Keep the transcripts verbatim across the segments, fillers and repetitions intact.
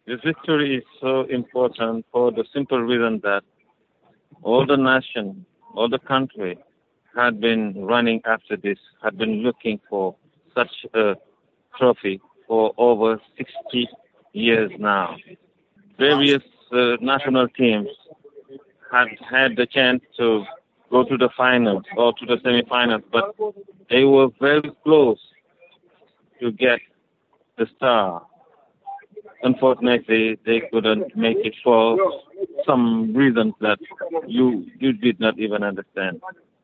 This victory is so important for the simple reason that all the nation, all the country had been running after this, had been looking for such a trophy for over sixty years now. Wow. Various uh, national teams had had the chance to go to the finals or to the semifinals, but they were very close to get the star. Unfortunately, they couldn't make it for some reasons that you you did not even understand.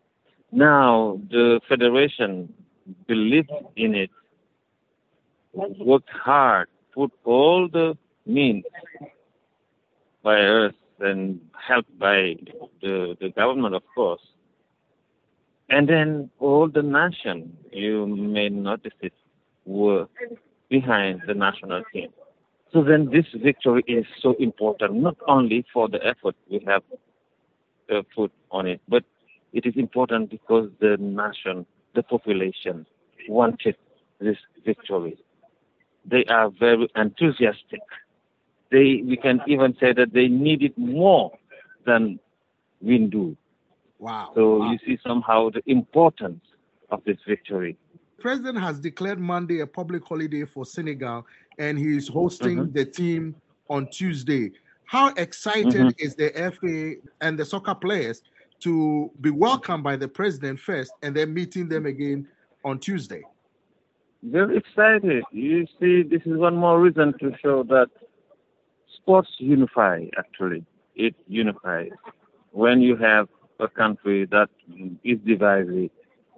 Now the federation believed in it, worked hard, put all the means by us and helped by the, the government, of course. And then all the nation, you may notice it, were behind the national team. So then this victory is so important, not only for the effort we have uh, put on it, but it is important because the nation, the population wanted this victory. They are very enthusiastic. They, we can even say that they need it more than we do. Wow. So Wow. you see somehow the importance of this victory. President has declared Monday a public holiday for Senegal, and he is Hmm. hosting the team on Tuesday. How Hmm. excited is the F A and the soccer players to be welcomed by the president first and then meeting them again on Tuesday? Very excited. You see, this is one more reason to show that sports unify, actually. It unifies. When you have a country that is divided,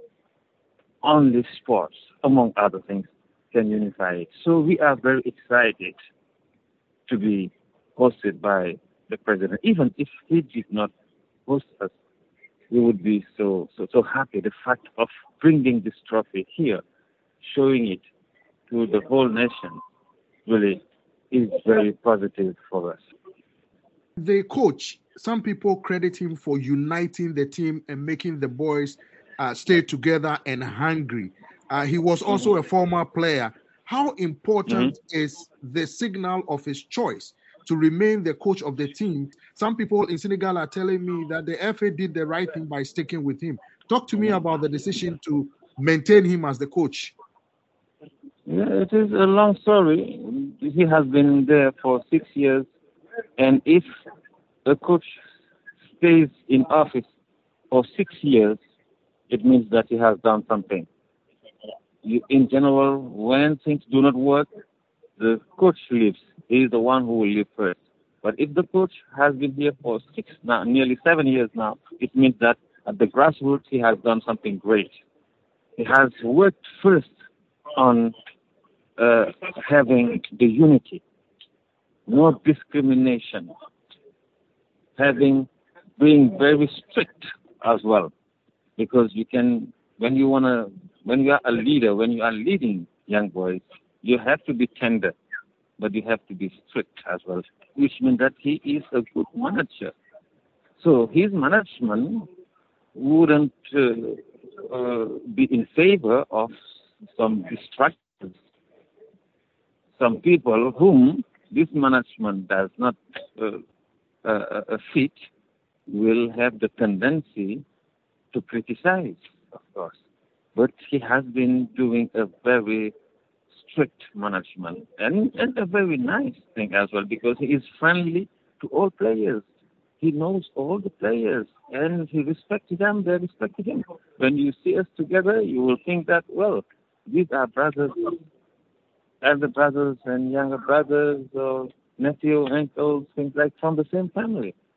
only sports, among other things, can unify it. So we are very excited to be hosted by the president. Even if he did not host us, we would be so so so happy. The fact of bringing this trophy here, showing it to the whole nation, really is very positive for us. The coach, some people credit him for uniting the team and making the boys uh, stay together and hungry. Uh, he was also a former player. How Hmm. important is the signal of his choice to remain the coach of the team? Some people in Senegal are telling me that the F A did the right thing by sticking with him. Talk to me about the decision to maintain him as the coach. Yeah, it is a long story. He has been there for six years, and if a coach stays in office for six years, it means that he has done something. You, in general, when things do not work, the coach leaves. He is the one who will leave first. But if the coach has been here for six, now, nearly seven years now, it means that at the grassroots he has done something great. He has worked first on uh, having the unity, no discrimination, having being very strict as well. Because you can, when you wanna, when you are a leader, when you are leading young boys, you have to be tender, but you have to be strict as well, which means that he is a good manager. So his management wouldn't uh, uh, be in favor of some distractors, some people whom this management does not uh, uh, uh, fit will have the tendency to criticize, of course. But he has been doing a very strict management and, and a very nice thing as well because he is friendly to all players. He knows all the players and he respects them, they respect him. When you see us together, you will think that, well, these are brothers, elder brothers and younger brothers or nephew, uncles, things like from the same family.